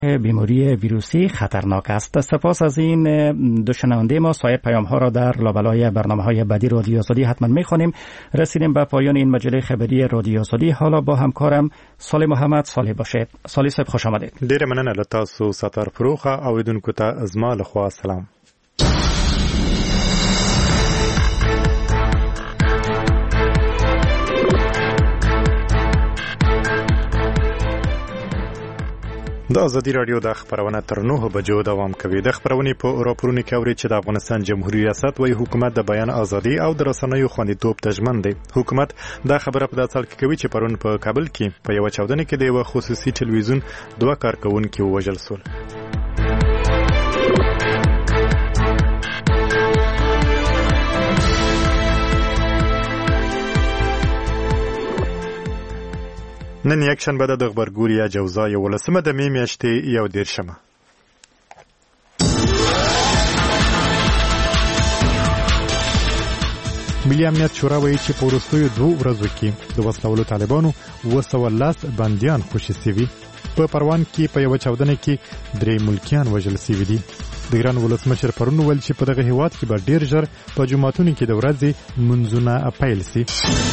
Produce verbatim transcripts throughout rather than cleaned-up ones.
بیماری ویروسی خطرناک است. سپاس از این دو شنونده ما. سایر پیام ها را در لابلای برنامه های بعدی رادیو آزادی حتما میخوانیم. رسیدیم به پایان این مجله خبری رادیو آزادی. حالا با همکارم صالح محمد صالح باشید. صالح صاحب خوش آمدید. ډیره مننه له تاسو ستار فروخه اوریدونکو ته زما له خوا سلام. د ازادي رادیو د خبرونه تر نهه بجو دوام کوي. د خبرونې په راپورونو کې اوري چې د افغانستان جمهوریت ریاست وايي حکومت د بیان ازادي او د رسنیو خوندیتوب ته ژمن دی. حکومت دا خبره په داسې حال کې کوي چې پرون په کابل کې په یو چاودنه کې د یو خصوصي ټلویزیون دوه کارکونکي ووژل شول. نن یک شنبه د غبرګوریا جوزا یولسمه د می میاشتې یو دیرشمه. ملي امنیت شورا وایي چې په وروستیو دوو ورځو کې د وسلوالو طالبانو اوه سوه لس بندیان خوشي سوي. په پروان کې په یوه چاودنه کې درې ملکیان وژل سوي دي. د ایران ولسمشر پرون ویل چې په دغه هیواد کې به ډیر ژر په جوماتونو کې د ورځې منځونه پیل سي.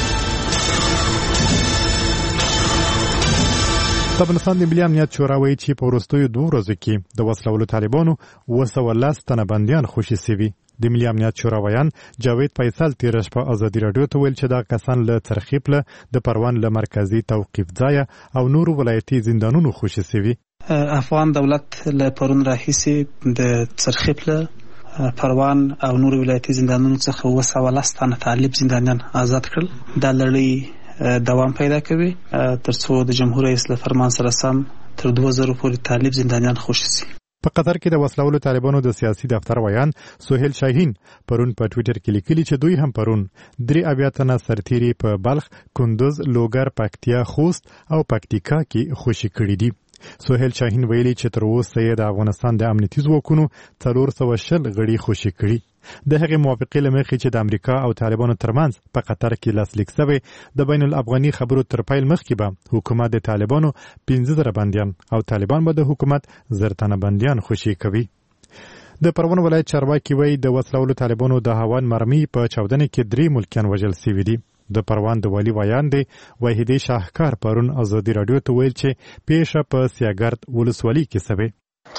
د افغانستان د ملي امنیت شورا وایي چې په وروستیو دوو ورځو کې د وسلوالو طالبانو اوه سوه لس تنه بندیان خوشي سوي. د ملي امنیت شورا ویان جاوید فیصل تیره شپه ازادي راډیو ته ویل چې دا کسان له څرخیپ له د پروان له مرکزي توقیف ځایه او نورو ولایتي زندانونو خوشي سوي. افغان دولت له پرون راهیسې د څرخیپ له پروان او نورو ولایتي زندانونو څخه اوه سوه لس تنه طالب زندانیان آزاد کړل. دا لړۍ دوام پیدا کوي ترڅو د جمهور رئیس له فرمان سره سم تر دوه زره پورې طالب زندانیان خوشي سي. په قطر کې د وسلوالو طالبانو د سیاسي دفتر ویان سهیل شاهین پرون په ټوئیټر کې لیکلي چې دوی هم پرون درې اویا تنه سرتیري په بلخ، کندوز، لوګر، پکتیا، خوست او پکتیکا کې خوشي کړي دي. سهیل شاهین ویلي چې تر اوسه یې د افغانستان د امنیتي ځواکونو څلور سوه شل غړي خوشي کړي. د هغې موافقې له مخې چې د امریکا او طالبانو ترمنځ په قطر کې لاسلیک شوی د بین الافغاني خبرو تر پیل مخکې به حکومت د طالبانو پنځه زره بندیان او طالبان به د حکومت زر تنه بندیان خوشي کوي. د پروان ولایت چارواکي وایي د وسلوالو طالبانو د هاون مرمۍ په چاودنه کې درې ملکیان وژل سوي دي. د پروان د والي ویان دی وحیدې شاهکار پرون ازادي راډیو ته ویل چې پیښه په سیاګرد ولسوالۍ کې شوې.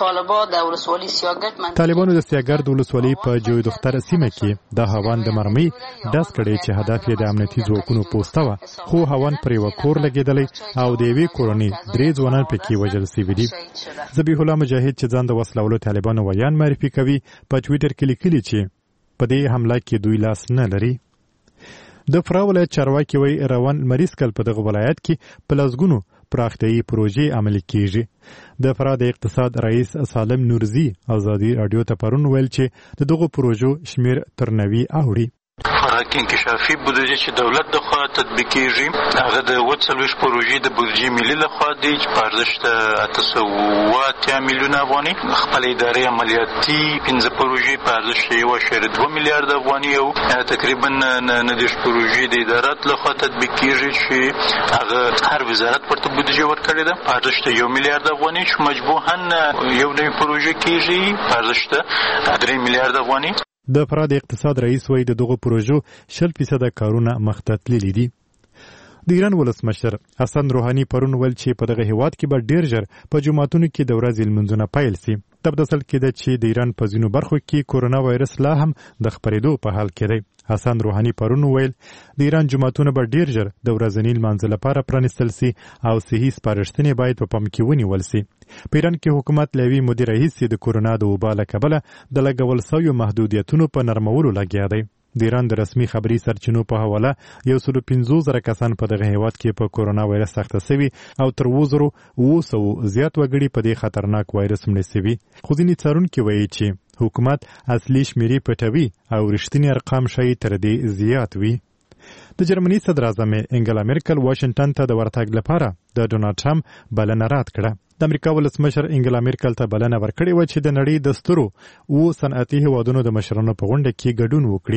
طالبانو د سیاګرد ولسوالۍ په جوی دختر سیمه کې د هاون د مرمۍ ډز کړی چې هدف یې د امنیتي ځواکونو پوسته وه، خو هاون پر یوه کور لګېدلی او د یوې کورنۍ درې ځوانان پکې وژل سوي دي. ذبیح الله مجاهد چې ځان د وسلوالو طالبانو ویان معرفي کوي په ټویټر کې لیکلي چې په دې حمله کې دوی لاس نه لري. د فراه ولایت چارواکي وایي روان لمریز کال په دغه ولایت کې په لسګونو پراختیایي پروژې عملي کیږي. د فراه د اقتصاد رئیس سالم نورزي ازادي راډیو ته پرون ویل چې د دغو پروژو شمیر تر نوي اوړي. فراه کې انکشافي بودجه چې دولت د خوا تطبیقیږي هغه د اووه څلوېښت پروژې د بودجې ملي لخوا دی چې په ارزښت اته سوه اووه اتیا میلیونه افغانۍ، خپل ادارې عملیاتي پنځه پروژې په ارزښت یو اعشاریه دوه میلیارده افغانۍ او تقریبا نه دېرش پروژې د ادارات لخوا تطبیقیږي چې هغه هر وزارت ورته بودجه ورکړې ده په ارزښت یو میلیارد افغانۍ چې مجموعاً یو نوې پروژه کیږي په ارزښت درې میلیارد افغانۍ. د فراه د اقتصاد رئیس وایي د دغو پروژو شل فیصده کارونه مخته تللي دي. د ایران ولسمشر حسن روحاني پرون ویل چې په دغه هیواد کې به ډیر ژر په جوماتونو کې د ورځې لمونځونه پیل سي. دا په داسې حال کې ده چې د ایران په ځینو برخو کې کورونا وایرس لا هم د خپرېدو په حال کې دی. حسن روحاني پرون ویل د ایران جوماتونه به ډیر ژر د ورځني لمانځه لپاره پرانیستل سي او صحي سپارښتنې باید په پام کې ونیول سي. په ایران کې حکومت له یوې مودې راهیسې د کورونا د وبا له کبله د لګول سویو محدودیتونو په نرمولو لګیا دی. د ایران د رسمي خبري سرچینو په حواله یو سل او پنځوس زره کسان په دغه هیواد کې په کورونا وایرس اخته سوي او تر اووه زرو اووه سوو زیات وګړي په دې خطرناک وایرس مړه سوي. خو ځینې څارونکي وایي چې حکومت اصلي شمیرې پټوي او رښتینی ارقام ښایي تر دې زیات وي. د جرمني صدر اعظم انګلا مرکل واشنگټن ته د ورتګ لپاره د ډونالډ ټرمپ بلنه رد کړه. د امریکا ولسمشر انګلا مرکل ته بلنه ورکړې وه چې د نړۍ د سترو اووه صنعتي هیوادونو د مشرانو په غونډه کې ګډون وکړي.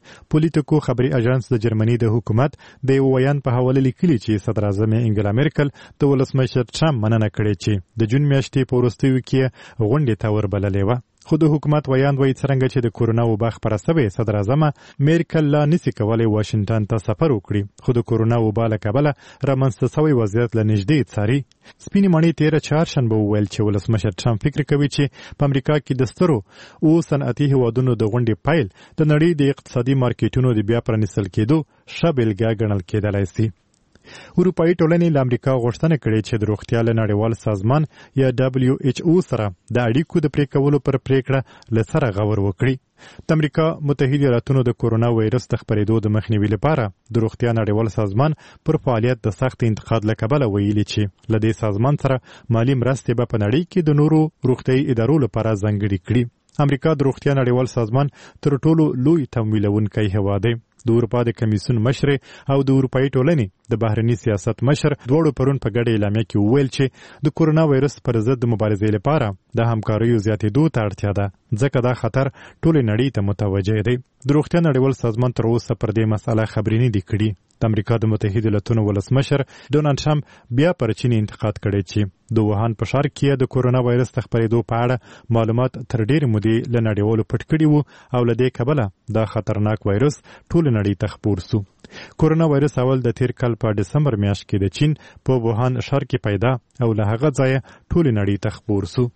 پولیټیکو خبري اژانس د جرمني د حکومت د یو ویان په حواله لیکلي چې صدر اعظم انګلا مرکل د ولسمشر ټرمپ مننه کړې چې د جون میاشتې په وروستیو کې غونډې ته وربللې وه. خو د حکومت ویان وایي څرنګه چې د کورونا وبا خپره سوې صدر اعظم میرکل لا نسي کولی واشنګټن ته سفر وکړي، خو د کورونا وبا له کبله رامنځته سوی وضعیت له نږدې څاري. سپینې مڼې تېره چهارشنبه وویل چې ولسمشر ټرمپ فکر کوي چې په امریکا کې د سترو او صنعتي هیوادونو د غونډې پیل د نړۍ د اقتصادي مارکیټونو د بیا پرانیستل کېدو ښه بېلګه ګڼل کېدلی سي. اروپایي ټولنې له امریکا غوښتنه کړې چې د روغتیا له نړیوال سازمان یا دبلیو ایچ او سره د اړیکو د پرې کولو پر پریکړه له سره غور وکړي. د امریکا متحده ایالاتونو د کورونا وایرس د خپرېدو د مخنیوي لپاره د روغتیا نړیوال سازمان پر فعالیت د سخت انتقاد له کبله ویلي چې له دې سازمان سره مالي مرستې به په نړۍ کې د نورو روغتیايي ادارو لپاره ځانګړي کړي. امریکا د روغتیا نړیوال سازمان تر ټولو لوی تمویلونکی هیواد دی. د اروپا د کمیسیون مشر او د اروپایي ټولنې د بهرني سیاست مشر دواړو پرون په ګډه اعلامیه کې وویل چې د کورونا وایرس پر ضد د مبارزې لپاره د همکاریو زیاتېدو ته اړتیا ده، ځکه دا خطر ټولې نړۍ ته متوجه دی. د روغتیا نړیوال سازمان تر اوسه پر دې مسله خبرې نه دي کړي. د امریکا د متحده ایالاتونو ولسمشر ډونالډ ټرمپ بیا پر چین انتقاد کړی چې د ووهان په ښار کې د کورونا وایرس د خپرېدو په اړه معلومات تر ډېرې مودې له نړیوالو پټ کړي وو او له دې کبله دا خطرناک وایرس ټولې نړۍ ته خپور سو. کورونا وایرس اول د تیر کال په ډسمبر میاشت کې د چین په ووهان ښار کې پیدا او له هغه ځایه ټولې نړۍ ته خپور سو.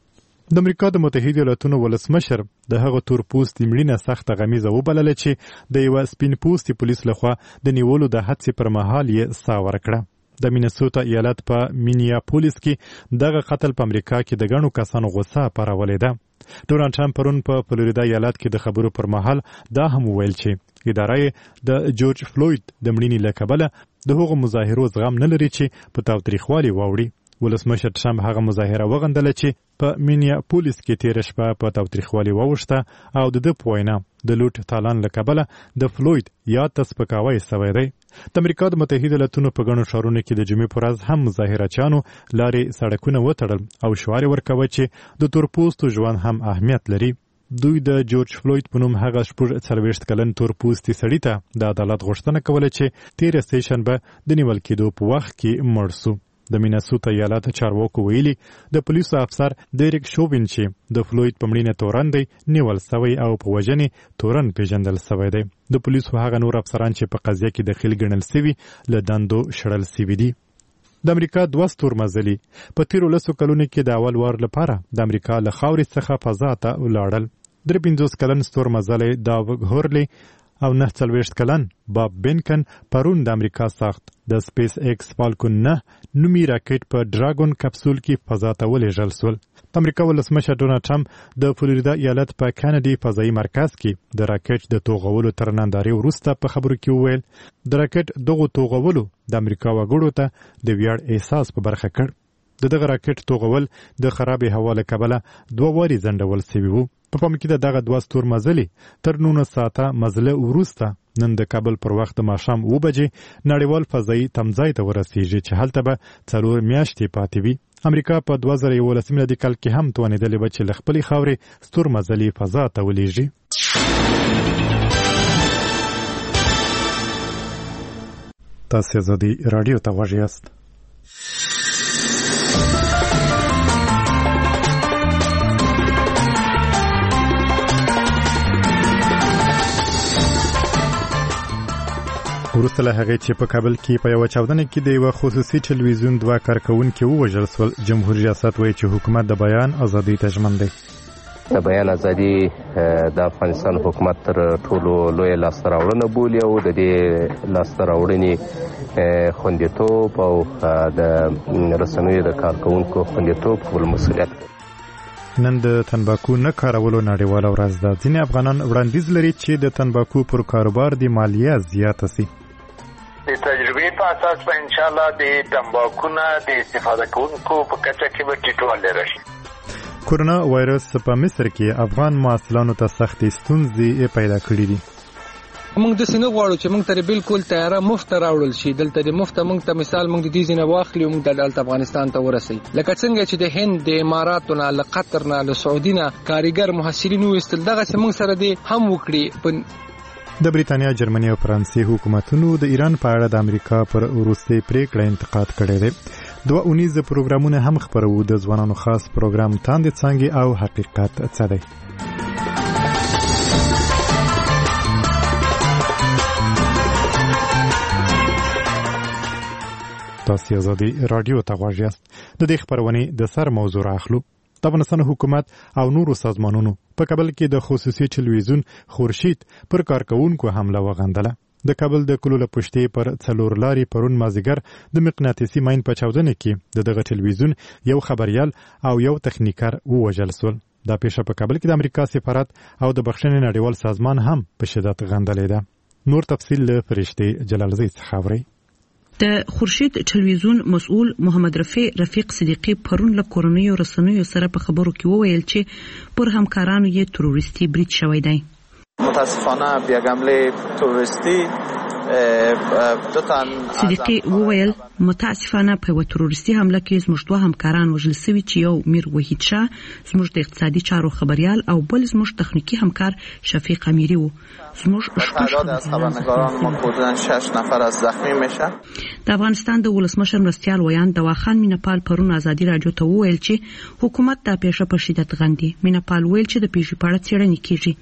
د امریکا د متحده ایالاتونو ولسمشر د هغه تور پوستي مړینه سخته غمیزه وبلله چې د یوه سپین پوستي پولیس لخوا د نیولو د هڅې پر مهال یې ساه ورکړه. د مینیسوټا ایالت په مینیاپولیس کې دغه قتل په امریکا کې د ګڼو کسانو غوسه پارولې ده. ډونالډ ټرمپ پرون په فلوریدا ایالت کې د خبرو پر مهال دا هم وویل چې اداره یې د جورج فلوید د مړینې له کبله د هغو مظاهرو زغم نه لري چې په تاوتریخوالي واوړي. ولسمشر ټرمپ هغه مظاهره وغندله چې په مینیاپولیس کې تیره شپه په تاوتریخوالي واوښته او د ده په وینا د لوټ تالان له کبله د فلوید یاد ته سپکاوی سوی دی. د امریکا د متحده ایالاتونو په ګڼو ښارونو کې د جمعې په ورځ هم مظاهرچیانو لارې سړکونه وتړل او شعار یې ورکوه چې د تور پوستو ژوند هم اهمیت لري. دوی د جورج فلوید په نوم هغه شپږ څلوېښت کلن تور پوستي سړي ته د عدالت غوښتنه کوله چې تېره سېشنبه د نیول کېدو په وخت کې مړ سو. د مینیسوټا ایالت چارواکو ویلي د پولیسو افسر ډیریک شوبین چې د فلوید په مړینه تورن دی نیول سوی او په وژنې تورن پیژندل سوی دی. د پولیسو هغه نور افسران چې په قضیه کې دخیل ګڼل سوي له دندو شړل سوي دي. د امریکا دوه ستورمزلي په تیرو لسو کلونو کې د اول وار لپاره د امریکا له خاورې څخه فضا ته ولاړل. درې پنځوس کلن ستورمزلی داوګ هورلي او نه څلوېښت کلن باب بینکن پرون د امریکا ساخت د سپیس ایکس فالکون نه نومي راکټ په ډراګون کپسول کې فضا ته ولېږل سول. د امریکا ولسمشر ډونالډ ټرمپ د فلوریدا ایالت په کینیډي فضایي مرکز کې د راکټ د توغولو تر نندارې وروسته په خبرو کې وویل د راکټ دغو توغولو د امریکا وګړو ته د ویاړ احساس په برخه کړ. د دغه راکټ توغول د خرابې هوا له کبله دوه وارې ځنډول سوي وو. په پام کې د دغه دوه ستورمزلي تر نولس ساعته مزله وروسته نن د کابل پر وخت د ماښام اوه بجې نړیوال فضایي تمځای ته ورسیږي چې هلته به څلور میاشتې پاتې وي. امریکا په دوه زره یولسم میلادي کال کې هم توانېدلې وه چې له خپلې خاورې ستورمزلي فضا ته ولېږي. تاسې ازادي راډیو ته غوږ یاست. وروسته له هغې چې په کابل کې په یوه چاودنه کې د یوه خصوصي ټلویزیون دوه کارکوونکي ووژل سول، جمهور ریاست وایي چې حکومت د بیان ازادۍ ته ژمن دی. د بیان ازادي د افغانستان حکومت تر ټولو لویه لاسته راوړنه بولي او د دې لاسته راوړنې خوندیتوب او د رسنیو د کارکوونکو خوندیتوب خپل مسؤلیت دی. نن د تنباکو نه کارولو نړیواله ورځ ده. ځینې افغانان وړاندیز لري چې د تنباکو پر کاروبار د مالیه زیاته سي. د تجربې په اساس به انشاءالله د تنباکو نه د استفاده کوونکو په کچه کې به ټیټوالی راشي. کورونا وایرس په مصر کې افغان محصلانو ته سختې ستونزې پیدا کړې دي. موږ د سینه غواړو چې موږ ته بالکل تیاره مفت راوړل شي. دلته د مفت موږ ته مثال موږ د دې ځینه واخلو موږ د دلته افغانستان ته ورسي. لکه څنګه چې د هند د اماراتو نه له قطر نه له سعودي نه کاریګر محصلین وستل دغه موږ سره دې هم وکړي. د بریتانیا، جرمني او فرانسې حکومتونو د ایران په اړه د امریکا پر وروستۍ پریکړه انتقاد کړی دی. دوه اونیز پروګرامونه هم خپرو. د ځوانانو خاص پروګرام تاندې څانګې او حقیقت څه دی. تاسو آزادي رادیو ته غواړئ. د دې خبرونې د سر موضوع اخلو. د افغانستان حکومت او نورو سازمانونو په کابل کې د خصوصي ټلویزیون خورشید پر کارکونکو حمله وغندله. د کابل د کلو له پشتې پر څلور لاري پرون مازیګر د مقناطیسي ماین په چاودنه کې د دغه ټلویزیون یو خبريال او یو تخنیکر ووژل شول. دا پیښه په کابل کې د امریکا سفارت او د بخښنې نړیوال سازمان هم په شدت غندلې ده. نور تفصیل له فرشتي جلالزی څخه اورئ. د خورشید ټلویزیون مسؤل محمد رفیع رفیق صدیقی پرون له کورنیو رسنیو سره په خبرو کې وویل چې پر همکارانو یې تروریستي برید شوی دی. متاسفانه بیا حمله تروریستي صدیقی وویل متاسفانه په یو تروریستي حمله کې زموږ دوه همکاران وژل شوي چې یو میر وحید شاه زموږ د اقتصادي چارو خبريال او بل زموږ تخنیکی همکار شفیق امیری وو. زموږ تعداد از خبرنگاران ما حدوداً شش نفر از زخمی میشه. د افغانستان د ولسمشر مرستیال ویان دواخان مینپال پرون آزادي رادیو ته وویل چې حکومت دا پیښه په شدت غندي. مینپال ویل چې د پیښې په اړه څېړنې کیږي.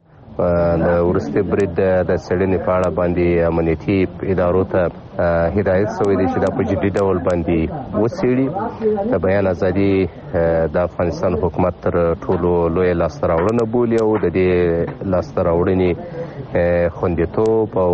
د ورسته برید د سړنې په اړه باندې امنیتي ادارو ته هدایت شوی دی چې دا په جدي ډول باندې وڅېړي. د بیان ازادي د افغانستان حکومت تر ټولو لوی لاسته راوړنه بولي او د دې لاسته راوړنې خوندیتوب او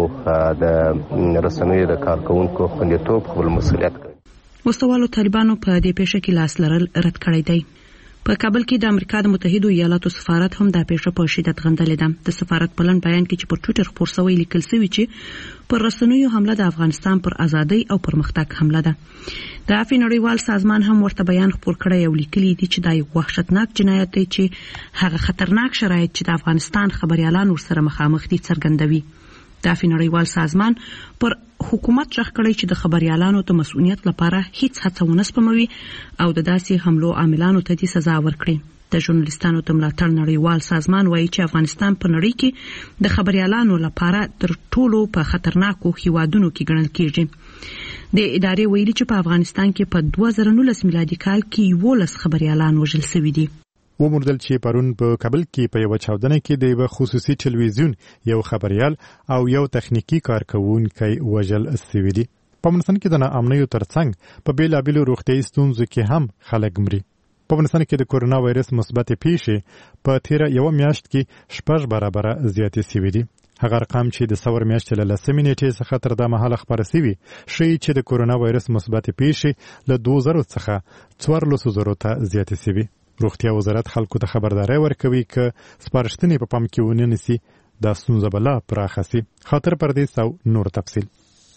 د رسنیو د کارکونکو خوندیتوب خپل مسؤلیت کوي. وسوالو طالبانو په دې پیښه کې لاس لرل رد کړی دی. په کابل کې د امریکا د متحده ایالاتو سفارت هم دا پیښه په شدت غندلې ده. د سفارت په لن بیان کې چې پر ټوئیټر خپور شوی لیکل شوی چې پر رسنیو حمله د افغانستان پر ازادۍ او پرمختګ حمله ده. د عفو نړیوال سازمان هم ورته بیان خپور کړی او لیکلی دی چې دا یو وحشتناک جنایت دی چې هغه خطرناک شرایط چې د افغانستان خبريالان ورسره مخامخ دي څرګندوي. د عفو نړیوال سازمان پر حکومت ځخ کړی چې د خبريالانو ته مسؤلیت لپاره هیڅ هڅه ونه سپموي او د داسې حملو عاملانو ته دې سزا ورکړي. د ژورنالیستانو ته ملاتړ نړیوال سازمان وایي چې افغانستان په نړۍ کې د خبريالانو لپاره تر ټولو په خطرناکو هیوادونو کې ګڼل کېږي. د ادارې ویلي چې په افغانستان کې په دوه زره نولس میلادي کال کې یولس خبريالان وژل شوي دي. وموندل چې پرون په کابل کې په یو چاودنه کې د یو خصوصي ټلویزیون یو خبريال او یو تخنیکی کارکونکی وژل شوی دی. په افغانستان کې د ناامنیو ترڅنګ په بیلابیلو روغتیايي ستونزو کې هم خلک مري. په افغانستان کې د کورونا وایرس مثبت پیښې په تیر یو میاشت کې شپږ برابر زیاتې شوې دي. هغه رقم چې د څور میاشتې له لسمې نیټې څخه تر دا مهاله خبره شوی ښیي چې د کورونا وایرس مثبت پیښې له دوه زره څخه څوارلسو زرو ته زیاتې شوي. روغتیا وزارت خلکو ته خبرداري ورکوي چې سپارښتنې په پام کې ونه نیسي دا ستونزه به لا پراخه شي. خاطر پردیس او نور تفصیل.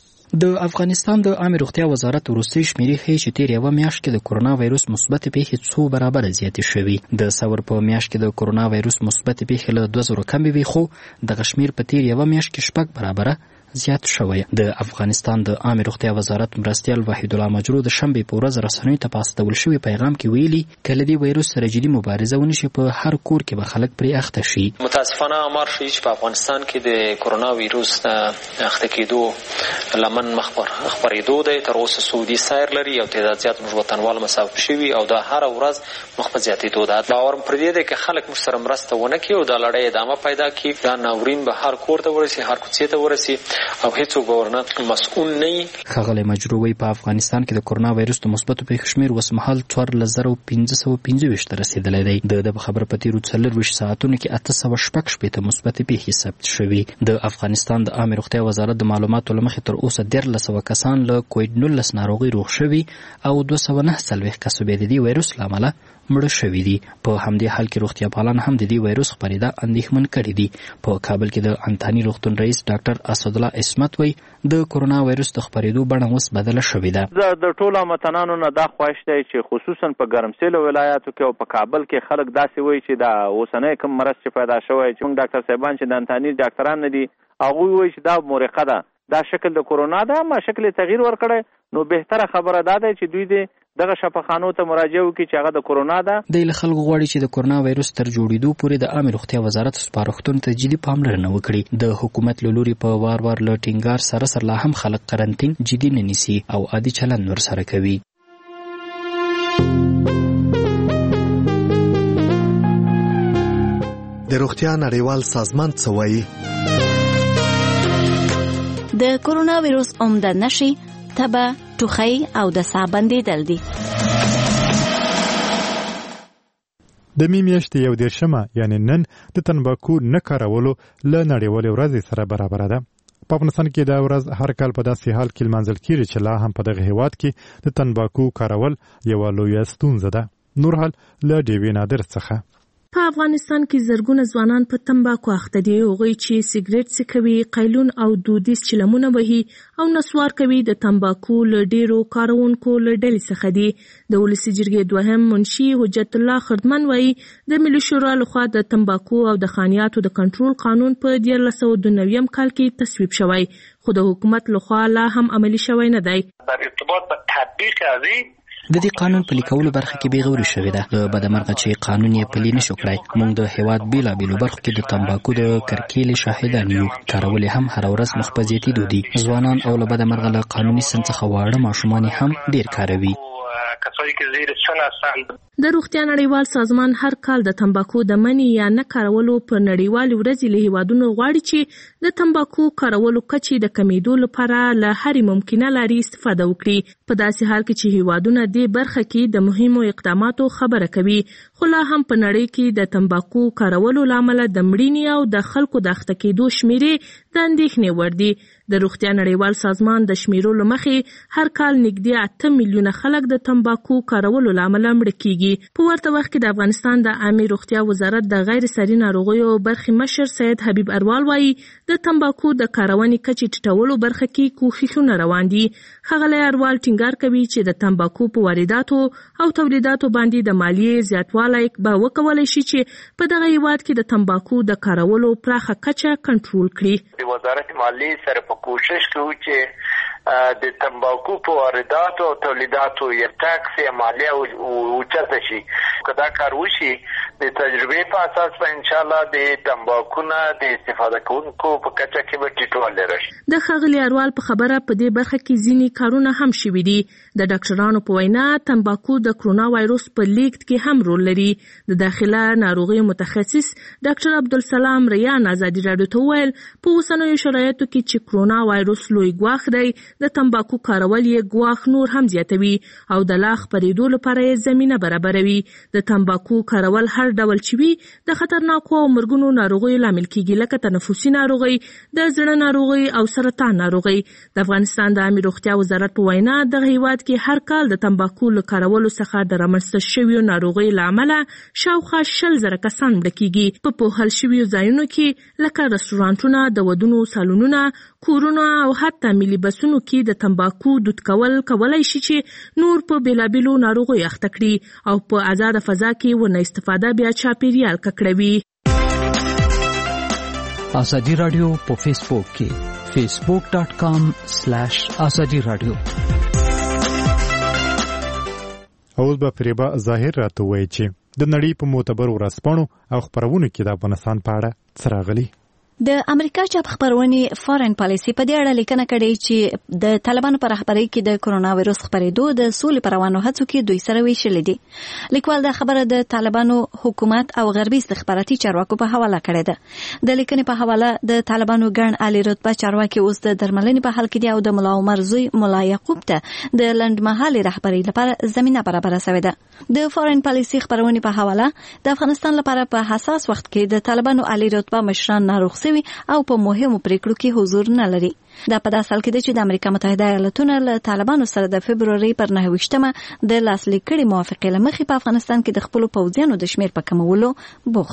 د افغانستان د عامه روغتیا وزارت وروستي شمیرې ښیي چې تیر یوه میاشت کې د کورونا وایرس مثبت پیښې څو برابره زیاتې شوي. د ثور په میاشت کې د کورونا وایرس مثبت پیښې له دوه زرو کمې وي خو دغه شمیر په تیر یوه میاشت کې شپږ برابره زیات شوی. د افغانستان د عامه روغتیا وزارت مرستیال وحید الله مجرو د شنبې په ورځ رسنیو ته په استول شوي پیغام کې ویلي کله دې وایرس سره جدي مبارزه ونشي په هر کور کې به خلک پرې اخته شي. متاسفانه امر شي چې په افغانستان کې د کورونا وایرس اخته کېدو لمن مخبر خبرېدو دی. تر اوسه سعودي سایر لري او تعداد زیات موږ وطنوال مصاب شوي او دا هر ورځ مخ په زیاتېدو ده. باور پر دې دی چې خلک موږ سره مرسته ونه کړي او دا لړۍ ادامه پیدا کړي. دا ناورین به هر کور ته ورسي، هر کوڅې ته ورسي او هیڅوک مسؤل نه. ښاغلی مجرو وایي په افغانستان کې د کورونا وایرس د مثبتو پیښو شمېر اوسمهال څوارلس زره پنځه سوه پنځه ویشت ته رسېدلی دی. د ده په خبره په تېرو څلرویشت ساعتونو کې اته سوه شپږ شپېته مثبتې پیښې ثبت شوي. د افغانستان د عامې روغتیا وزارت د معلوماتو له مخې تر اوسه دیارلس سوه کسان له کوویډ نولس ناروغۍ روغ شوي او دوه سوه نهه څلوېښت کسو بیا د دې وایرس له امله مړه شوي دي. په همدې حال کې روغتیا پالان هم د دې وایرس خپرېدا اندېښمن کړي دي. په کابل کې د انتاني روغتون رئیس ډاکټر اسدالله عصمت وایي د کورونا وایرس د خپرېدو بڼه اوس بدله شوې ده. د ټولو هموطنانو نه دا خواهش دی چې خصوصا په ګرمسیلو ولایاتو کې او په کابل کې خلک داسې وایي چې دا اوسنی کوم مرض چې پیدا شوی چې موږ ډاکټر صاحبان چې د انتاني ډاکټران نه دي هغوی وایي چې دا مورقه ده دا شکل د کرونا ده ما شکل تغییر ورکړي نو بهتره خبره ده چې دوی دې دغه شفاخانو ته مراجعه وکړي چې هغه د کرونا ده. د خلکو غواړي چې د کرونا وایروس تر جوړېدو پورې د عامه روغتیا وزارت سپارښتنو ته جدي پاملرنه وکړي. د حکومت له لوري په وار وار له ټینګار سره سره لا هم خلک قرنټین جدي نه نیسي او عادي چلند ورسره کوي. د روغتیا نړیوال سازمان څه وایي؟ د کرونا وایروس عمده نښې تبه، ټوخی او د ساه بندېدل دي. د می میاشتې یو دېرشمه یعنی نن د تنباکو نه کارولو له نړیوالې ورځې سره برابره ده. په افغانستان کې دا ورځ هر کال په داسې حال کې لمانځل کېږي چې لا هم په دغه هېواد کې د تنباکو کارول یوه لویه ستونزه ده. نور حال له ډیوې نادر څخه. په افغانستان کې زرګونه ځوانان په تنباکو اخته دي. هغوی چې سیګریټ څکوي، قیلون او دودیز چلمونه وهي او نسوار کوي د تنباکو له ډیرو کارونکو له ډلې څخه دي. د ولسي جرګې دوهم منشي حجت الله خردمن وایي د ملي شورا لخوا د تنباکو او د خانیاتو د کنټرول قانون په دیارلس سوه دوه نوي کال کې تصویب شوی خو د حکومت لخوا لا هم عملي شوی نه دی. در ارتباط به تطبیق ازی د دې قانون پلي کولو برخه کې بیغوري شوې ده. د بدمرغه چې قانون یې پلي نشو کړی. موږ د هیواد بیلابیلو برخو کې د تنباکو د کرکیلې شاهدان یو. کارول یې هم هر ورځ مخ په زیاتېدو دي. ځوانان او له بدمرغه له قانوني سن څخه واړه ماشومان هم ډیر کاروي. کسایی که زیر سن هستند. د روغتیا نړیوال سازمان هر کال د تنباکو د منع یا نه کارولو په نړیوالې ورځې له هیوادونو غواړي چې د تنباکو کارولو کچې د کمیدو لپاره له هرې ممکنه لارې استفاده وکړي. په داسې حال کې چې هیوادونه دې برخه کې د مهمو اقداماتو خبره کوي خو لا هم په نړۍ کې د تنباکو کارولو له امله د مړینې او د خلکو د اخته کېدو شمیرې د اندېښنې وړ دي. د روغتیا نړیوال سازمان د شمیرو له مخې هر کال نږدې اته میلیونه خلک د تنباکو کارولو له امله مړه کېږي. په ورته وخت کې د افغانستان د عامه روغتیا وزارت د غیر ساري ناروغیو برخې مشر سید حبیب اروال وایي د تنباکو د کارونې کچې ټیټولو برخه کې کوښښونه روان دي. ښاغلی اروال ټینګار کوي چې د تنباکو په وارداتو او تولیداتو باندې د مالیې زیاتوالی به وکولی شي چې په دغه هیواد کې د تنباکو د کارولو پراخه کچه کنټرول کړي. د وزارت مالیې سره په کوشش کوي چې د تنباکو په وارداتو او تولیداتو یې ټاکس یا مالیه اوچته شي. که دا کار وشي د تجربې په اساس به انشاءالله د تنباکو نه د استفاده کوونکو په کچه کې به ټیټوالی راشي. د ښاغلي اروال په خبره په دې برخه کې ځینې کارونه هم شوي دي. د ډاکټرانو په وینا تنباکو د کرونا وایروس په لیږد کې هم رول لري. د داخله ناروغیو متخصص ډاکټر عبدالسلام ریان ازادي راډیو ته وویل په اوسنیو شرایطو کې چې کرونا وایروس لوی ګواښ دی د تنباکو کارول یې ګواښ نور هم زیاتوي او د لا خپرېدو لپاره یې زمینه برابروي. د تنباکو کارول هر ډول چې وي د خطرناکو او مرګونو ناروغیو لامل کیږي لکه تنفسي ناروغي، د زړه ناروغي او سرطان ناروغي. د افغانستان د عامه روغتیا وزارت په وینا دغه هیواد کې هر کال د تنباکو له کارولو څخه د رامنځته شویو ناروغیو له امله شاوخوا شل زره کسان مړه کیږي. په پوهل شویو ځایونو کې لکه رستورانټونه، د ودونو سالونونه، کورونه او حتی ملي بسونو کې د تنباکو دود کول کولای شي چې نور په بیلابیلو ناروغیو اخته کړي او په آزاده فضا کې ورنه استفاده بیا چاپیریال ککړوي. ازادي رادیو په فیسبوک کې facebook dot com slash azadi radio. اوس به فریبا ظاهر راته وایي چې د نړۍ په معتبرو ورځپاڼو او خپرونو کې د افغانستان په اړه څه راغلي. د امریکا چاپ خبرونې فارن پالیسي په دې اړه لیکنه کړې چې د طالبانو پر رهبرۍ کې د کرونا وایروس خپرېدو د سولې پر روانو هڅو کې دوی سره ویشلې دي. لیکوال دا خبره د طالبانو حکومت او غربي استخباراتي چارواکو په حواله کړې ده. د لیکنې په حواله د طالبانو ګڼ عالی رتبه چارواکي اوس د درملنې په حال کې دي او د ملا عمر زوی ملا یعقوب ته د لنډمهالې رهبرۍ لپاره زمینه برابره شوې ده. د فارن پالیسي خبرونې په حواله د افغانستان لپاره په حساس وخت کې د طالبانو عالی رتبه مشران ناروغ او په مهمو پریکړو کې حضور نه لري. دا په داسې حال کې ده چې د امریکا متحده ایالاتونه له طالبانو سره د فبرورۍ پر نهه ویشتمه د لاسلیک کړي موافقې له مخې په افغانستان کې د خپلو پوځیانو د شمیر په کمولو بوخت دي.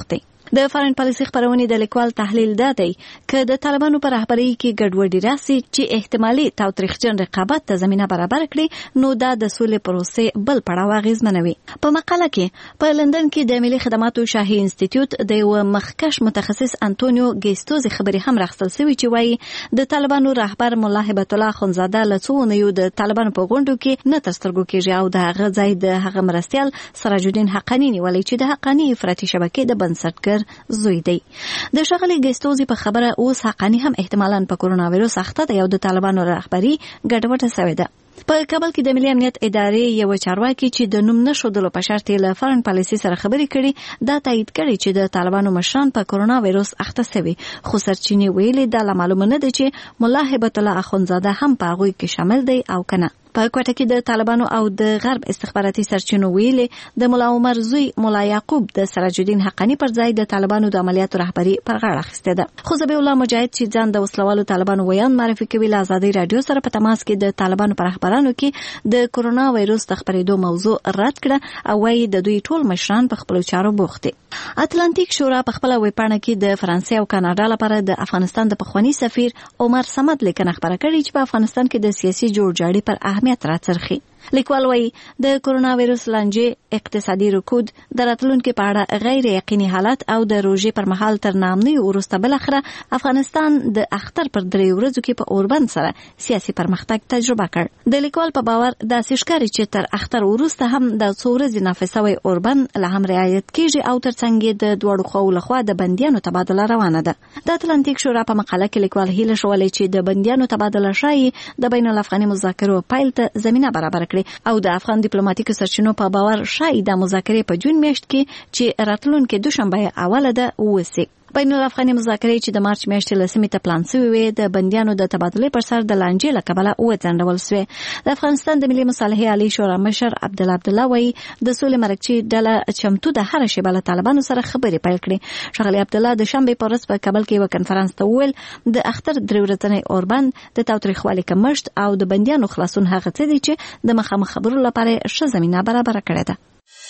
د فارن پالیسي خبرونې د لیکوال تحلیل دادی چې د طالبانو پر رهبرۍ کې ګډوډي راسي چې احتمالي تاوتریخجن رقابت ته زمينه برابر کړي نو دا د سولې پروسې بل پړاو اغیزمنوي. په مقاله کې په لندن کې د ملي خدماتو شاهي انسټیټیوټ د یو مخکش متخصص انټونیو ګیستوزي خبري هم راغستل شوی چې وایي د طالبانو رهبر مولا هبت الله خنزاده له څو نیو د طالبانو په غونډو کې نه تر سترګو کېږي او د هغه ځای د هغه مرستیال سراج الدین حقانی نیولې چې د حقانی افراطي شبکې د بنسټګر زوی دی. د ښاغلي ګیستوزي په خبره اوس حقانی هم احتمالاً په کرونا وایروس اخته دی او د طالبانو رهبري ګډوډه شوې ده. په کابل کې د ملي امنیت ادارې یو چارواکي چې د نوم نشودلو په شرط له فارن پالیسي سره خبرې کړي دا تایید کړي چې د طالبانو مشران په کرونا وایروس اخته شوي، خو سرچینې ویلي دا معلومه نه ده چې مولا هبت الله اخونزاده هم په هغوی کې شامل دی او کنه. په کوټه کې د طالبانو او د غرب استخباراتي سرچینو ویلي د مولا عمر زوی مولا یعقوب د سراج الدین حقانی پر ځای د طالبانو د عملیاتو رهبری پر غاړه اخیسته ده. خو ذبیح الله مجاهد چې ځان د وسلوالو طالبانو ویان معرفي کوي له ازادي رادیو سره په تماس کې د طالبانو پر رهبرانو کې د کرونا وایروس د خپرېدو موضوع رد کړه او وايي د دوی ټول مشران په خپل چارو بوخت دي. اتلانتیک شورا په خپل ویبپاڼه کې د فرانسې او کاناډا لپاره د افغانستان د پخوانی سفیر عمر صمد لیکنه خبره کړې چې په افغانستان کې د سیاسي جوړجاړي پر اهمیت راڅرخي. لیکوال وايي د کرونا وایروس لانجې اقتصادي رکود د راتلونکو په اړه غیر یقیني حالت او د روژې پر مهال تر نامنۍ وروسته بل اخره افغانستان د اختر پر درې ورځو کې په اوربند سره سیاسي پرمختګ تجربه کړ. د لیکوال په باور د سشکاري چې تر اختر وروسته هم د څو ورځې نافذوي اوربند له هم رعایت کیږي او ترڅنګ د دوړو خو لخوا د بنديانو تبادله روانه ده. د اتلانتیک شورا په مقاله کې لیکوال هیله شولې چې د بنديانو تبادله شایي د بین الافغاني مذاکرو پیل ته زمينه برابر او د افغان ډیپلوماټیک سرچینو په باور شای د مذاکرې په جون میاشت کې چې راتلونکو دوشنبه اوله ده وسی. بین الافغاني مذاکرې چې د مارچ میاشتې لسمې ته پلان شوی وي د بنديانو د تبادلې پر سر د لانجې له کبله وځنډول شوې. د افغانستان د ملي مصالحې عالی شورا مشر عبدالله عبدالله وایي د سولې مرکزي ډله چمتو د هر شی بل طالبانو سره خبرې پیل کړې. ښاغلي عبدالله د شنبه په ورځ په کابل کې یو کنفرانس ته وویل د اختر درې ورځې اوربند د تاوتریخوالي کمښت او د بنديانو خلاصون هغه څه دي چې د مخامخ خبرو لپاره ښه زمينه برابر کړې ده.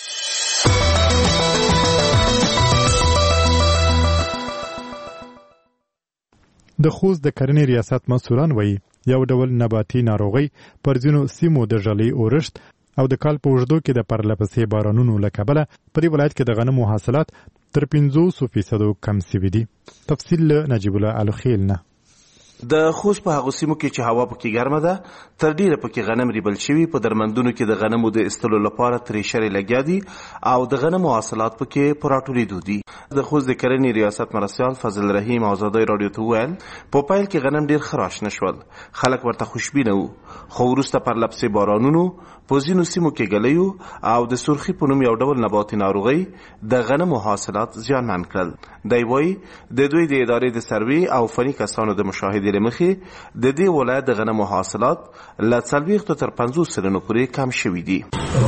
د خوست د کرنې ریاست مسؤلان وایي یو ډول نباتي ناروغي پر ځینو سیمو د ژلۍ اورښت او د کال په اوږدو کې د پرلپسې بارانونو له کبله په دې ولایت کې د غنمو حاصلات تر پنځوس فیصدو کم سوي دي. تفصیل له نجیب الله الخیل نه. د خوست په هغو سیمو کې چې هوا پکې ګرمه ده تر ډیره پکې غنم ریبل شوي، په درمندونو کې د غنمو د استلو لپاره تریشرې لګیا دي او د غنمو حاصلات پکې په راټولېدو دي. د خوست د کرنې ریاست مرستیال فضل رحیم ازادي رادیو ته وویل په پیل کې غنم ډیر خراش نشول، خلک ورته خوشبینه وو، خو وروسته پرلپسې بارانونو په ځینو سیمو کې ګلیو او د سرخي په نوم یو ډول نباتي ناروغي د غنمو حاصلات زیانمن کړل. دی وایي د دوی د ادارې د سروې او فني کسانو د مشاهدې له مخې د دې ولایت د غنمو حاصلات له څلوېښتو تر پنځوس سلنو پورې کم شوي دي.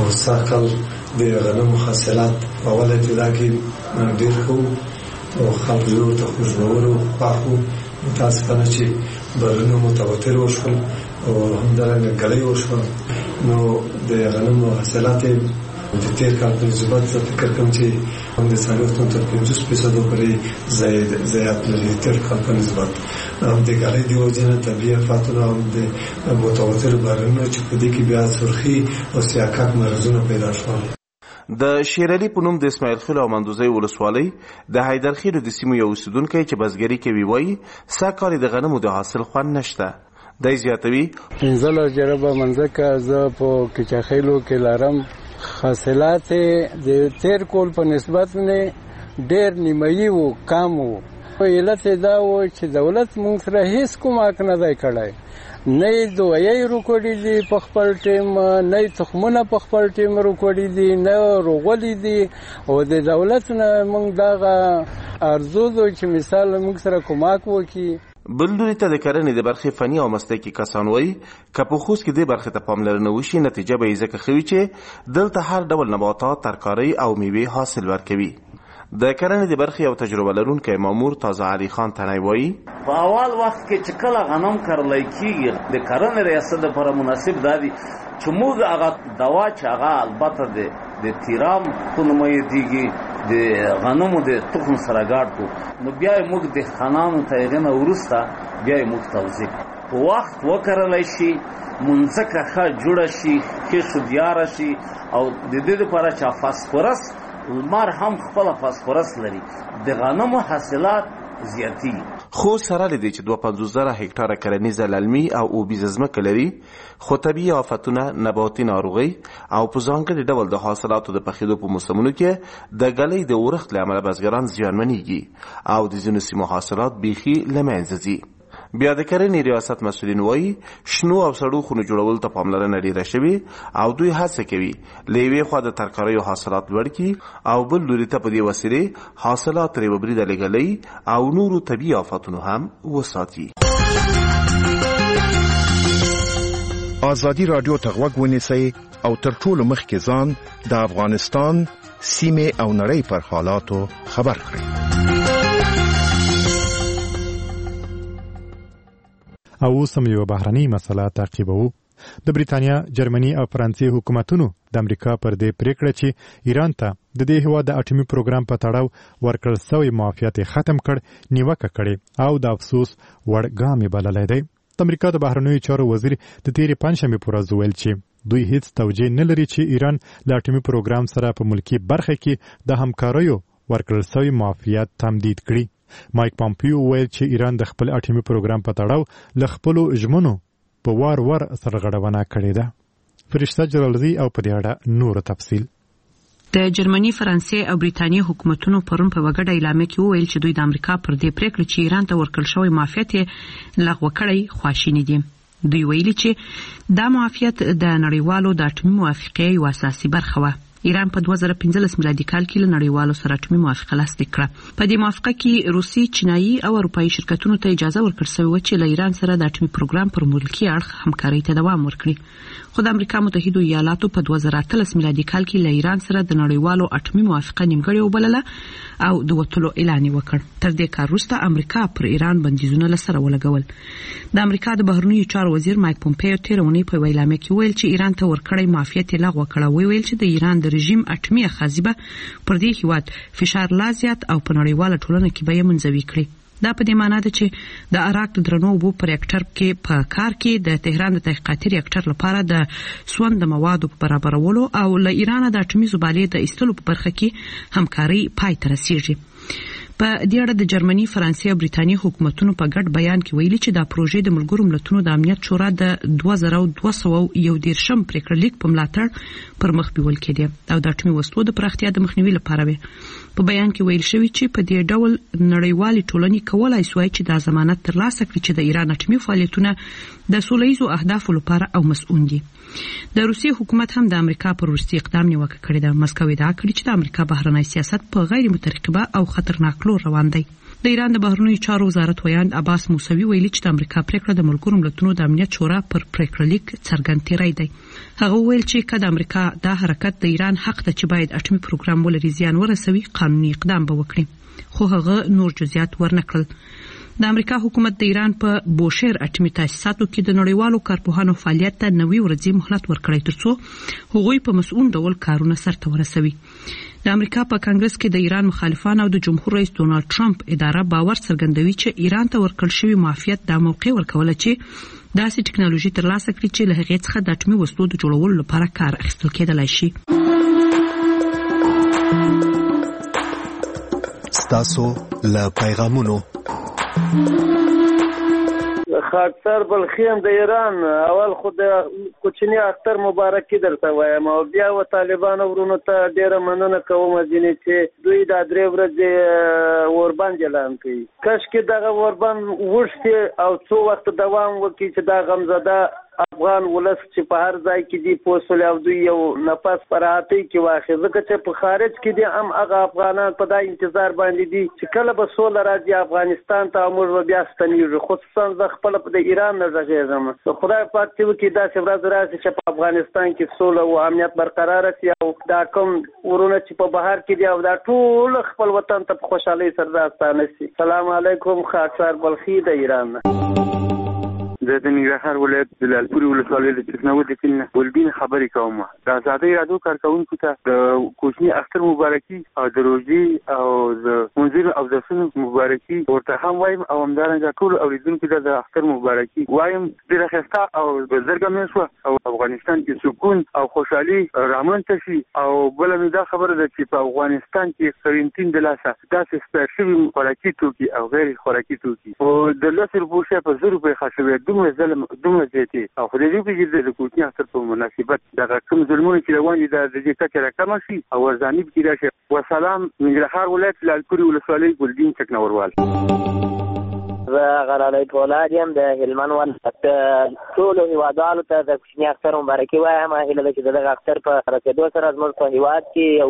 سږ د غنمو حاصلات په اوله ابتدا کې ډېر ښه او خلکو زړونو ته خوشبور او خوښ وو. متاسفانه چې بارانونه متواتر وشول او همدارنګه ګلۍ وشول نو د غنمو حاصلات د تیر کال په نسبت زه فکر کوم چې هم د څلوېښتو تر پنځوس فیصدو پورې زیات زیات لري تیر کال په نسبت. هم د ګلۍ د وجې نه طبیعي آفاتونه هم د متواترو بارانونو چې په دې کې بیا سرخي او سیاکاک مرضونه پیدا شول. د شیر علي په نوم د اسماعیل خیل او مندوزۍ ولسوالۍ د حیدرخیلو د سیمو یو اوسیدونکی چې بزګري کوي وایي سږ کال د غنمو د حاصل خوند نشته. دی زیاتوي پنځلس جربه منځکه زه په کچاخیلو کې لرم، حاصلات د تیر کال په نسبت نه ډېر نیمایي و کم و. علت دا و چې دولت موږ سره هیڅ کومک نه دی کړی، نه یې دوایي روکړي دي په خپل ټیم، نه یې تخمونه په خپل ټیم روکړي دي، نه روغلي دي. او د دولت نه موږ دغه ارزو دو چې مثال موږ سره کومک وکړي. بل لوري ته د کرنې د برخې فني او مسلکي کسان وایي که په خوست کې دې برخې ته پاملرنه وشي نتیجه به یې ځکه ښه وي چې دلته هر ډول نباتات، ترکارۍ او میوې حاصل ورکوي. د کرنې د برخې یو تجربه لرونکی مامور تازه علي خان تنی وایي په اول وخت کې چې کله غنم کرلی کېږي د کرنې ریاست لپاره مناسب دا دي چې موږ هغه دوا چې هغه البته د د تیرام په نوم یادېږي د غنمو د تخم سره ګډ کو نو بیا موږ د خانانو ته یې نه ورسته بیا موږ توزیع په وخت وکړلای شي منځکه ښه جوړه شي ښه شودیاره شي او د دې لپاره چې فاسفورس لمر هم خپل فاسفورس لري د غنمو حاصلات زیاتی خو سره لدی چې دوه پنځوس زره هکتاره کرنیزه للمي او اوبیزه ځمکه لري خو طبیعي آفتونه نباتي ناروغي او په ځانګړي ډول د حاصلاتو د پخېدو په موسمونو کې د ګلۍ د اورښت له امله بزګران زیانمنېږي او د ځینو سیمو حاصلات بیخي له منځه ځي. بیا د کرنې ریاست مسؤلین وایي شنو او سړو خونو جوړولو ته پاملرنه ډېره شوې او دوی هڅه کوي له یوې خوا د ترکاریو حاصلات لوړ کړي او بل لوري ته په دې وسیلې حاصلات ترې وبري د لګلۍ او نورو طبیعي آفتونو هم وساتي. ازادي راډیو ته غوږ ونیسئ او تر ټولو مخکې ځان د افغانستان سیمې او نړۍ پر حالاتو خبر کړئ. او اوس هم یو بهرنۍ مسله تعقیبوو. د بریتانیا، جرمني او فرانسې حکومتونو د امریکا پر دې پریکړه چې ایران ته د دې هیواد د اټومي پروګرام په تړاو ورکړل شوی معافیت ختم کړ نیوکه کړې او د افسوس وړ ګام یې بللی دی. د امریکا د بهرنیو چارو وزیر د تیرې پنجشنبې په ورځ وویل چې دوی هیڅ توجیه نه لري چې ایران له اټومي پروګرام سره په ملکي برخه کې د همکاریو ورکړل شوی معافیت تمدید کړي. مایک پامپیو ویل چې ایران د خپل اټومي پروګرام په تړاو له خپلو ژمنو په وار وار سرغړونه کړې ده. فرشته جلالزی او په دې اړه نور تفصیل. د جرمني، فرانسې او بریتانیا حکومتونو پرون په وګړه اعلامیه کې وویل چې دوی د امریکا پر دې پریکړه چې ایران ته ورکړل شوی معافیت لغوه کړی خواشیني دي. دوی ویلي چې دا معافیت د نړیوالو د اټومي موافقې یوه اساسي برخه وه. ایران په دوه زره پنځلس میلادي کال کې له نړیوالو سره اټومي موافقه لاسلیک کړه. په دې موافقه کې روسي، چینایي او اروپایي شرکتونو ته اجازه ورکړل شوې وه چې له ایران سره د اټومي پروګرام پر ملکي اړخ همکارۍ ته دوام ورکړي. خو د امریکا متحده ایالاتو په دوه زره اتلس میلادي کال کې له ایران سره د نړیوالو اټومي موافقه نیمګړې وبلله او د وتلو اعلان یې وکړ. تر دې کار وروسته امریکا پر ایران بندیزونه له سره ولګول. د امریکا د بهرنیو چارو وزیر مایک پومپیو تېره اونۍ په یوه اعلامیه کې وویل چې ایران ته ورکړی معافیت یې لغوه کړه. ویل چې د ایران د رژیم اټومي اخاذیبه پر دې هیواد فشار لا زیات او په نړیواله ټولنه کې به یې منزوي کړي. دا په دې معنی ده چې د عراق د درنو اوبو په ریاکټر کې په کار کې د تهران د تحقیقاتي ریاکټر لپاره د سون د موادو په برابرولو او له ایران د اټومي زبالې د ایستلو په برخه کې همکاري پای ته رسیږي. په دې اړه د جرمني، فرانسې او بریتانیا حکومتونو په ګډ بیان کې ویلي چې دا پروژې د ملګرو ملتونو د امنیت شورا د دوه زره دوه سوه یو دېرشم پریکړه لیک په ملاتړ پر مخ بیول کېده او د اټومي وسلو د پراختیا د مخنیوي لپاره وي. په بیان کې ویل شوی چې په دې ډول نړیوالې ټولنې کولای شوی چې د ضمانت ترلاسه کړي چې د ایران اټومي فعالیتونه د سولهییزو اهدافو لپاره او مسؤل دي. د روسیې حکومت هم د امریکا پر وروستي اقدام نیوکه کړې ده. مسکو ادعا کړې چې د امریکا بهرنی سیاست په غیر مترقبه او خطرناک لور روان دی. د ایران د بهرنیو چارو وزارت ویاند عباس موسوي ویلي چې د امریکا پریکړه د ملګرو ملتونو د امنیت شورا پر پریکړه لیک څرګند تیری دی. هغه ویل چې کله امریکا دا حرکت د ایران حق ته چې باید اټومي پروګرام ولري زیان ورسوي قانوني اقدام به وکړي. خو هغه نور جزئیات ورنکړل. د امریکا حکومت د ایران په بوشهر اټومي تاسیساتو کې د نړیوالو کارپوهانو فعالیت ته نوي ورځې مهلت ورکړی ترڅو هغوی په مسؤل ډول کارونه سرته ورسوي. د امریکا په کانګرس کې د ایران مخالفان او د جمهور رئیس ډونالد ټرمپ اداره باور څرګندوي چې ایران ته ورکړل شوی معافیت د موقع ورکوله چې داسې ټکنالوژي ترلاسه کړي چې له هغې څخه د اټومي وسلو د جوړولو لپاره کار اخیستل کېدلی شي. ستاسو له پیغامونو خاکسار بلخیم د ایران اول خود کوچنی اختر مبارکي درته وایم او بیا و طالبان ورونو ته ډیره مننه کوم ځینې چې دوی د درې ورځې اوربند اعلان کوي. کاشکې دغه اوربند وشتي او څو وخت دوام وکړي چې دا غمزده افغان ولس چې په هر ځای کې دی پوسول او دوی یو نفس پراتی کې واخی ځکه چې په خارج کې دی هم هغه افغانان په دا انتظار باندې دي چې کله به سوله راځي افغانستان ته موږ به بیا ستنیږو. خصوصا زه خپل په ایران نه غږیږم. خدای پاک دې وکړي داسې ورځ راشي چې په افغانستان کې سوله او امنیت برقرار شي او دا کوم ورونه چې په بهر کې دی او دا ټول خپل وطن ته په خوشحالۍ سره راستانه شي. سلام علیکم. خاکسار بلخی د ایران. زه د ننګرهار ولایت د لعلپورې ولسوالۍ د چکنود د کلي ګلبین خبرې کوم. د ازادۍ راډیو کارکوونکو ته د کوچني اختر مبارکي او د روژې او د منځونو او اودسونو مبارکي ورته هم وایم او همدارنګه ټول اوریدونکو ته د اختر مبارکي وایم. ډېره ښایسته او بزرګه شوه او افغانستان کې سکون او خوشحالي رامنځته شي. او بله مې دا خبره ده چې په افغانستان کې قرنطین د لاسه داسې سپیر شوي خوراکي توکي او غیر خوراکي توکي او د لسو روپو شی په زر روپۍ ښه شوی دومره ظلم دومره زیاتې او خدای دې وکړي د کوچني اختر په مناسبت دغه کوم ظلمونه چې روان دي د دې کچه راکمه شي او ورځاني پکې راشي. وسلام. ننګرهار ولایت لعلپورې ولسوالۍ ګلدین چکنوروال. زه غلالی فولاد یم د هلمند ولایت. ټولو هیوادوالو ته د کوچني اختر مبارکي وایم. هیله ده چې د دغه اختر په رسېدو سره زموږ په هیواد کې